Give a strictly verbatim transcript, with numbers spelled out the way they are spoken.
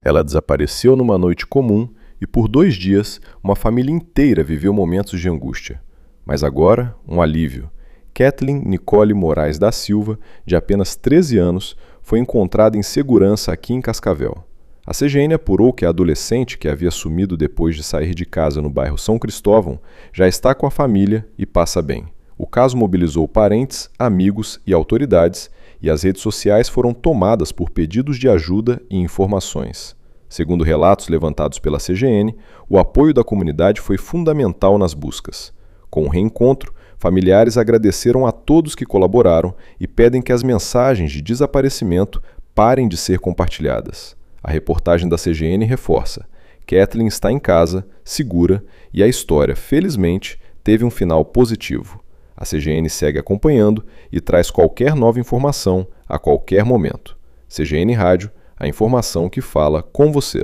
Ela desapareceu numa noite comum e por dois dias uma família inteira viveu momentos de angústia. Mas agora, um alívio. Kathleen Nicole Moraes da Silva, de apenas treze anos, foi encontrada em segurança aqui em Cascavel. A C G N apurou que a adolescente, que havia sumido depois de sair de casa no bairro São Cristóvão, já está com a família e passa bem. O caso mobilizou parentes, amigos e autoridades, e as redes sociais foram tomadas por pedidos de ajuda e informações. Segundo relatos levantados pela C G N, o apoio da comunidade foi fundamental nas buscas. Com o reencontro, familiares agradeceram a todos que colaboraram e pedem que as mensagens de desaparecimento parem de ser compartilhadas. A reportagem da C G N reforça: Kathleen está em casa, segura, e a história, felizmente, teve um final positivo. A C G N segue acompanhando e traz qualquer nova informação a qualquer momento. C G N Rádio, a informação que fala com você.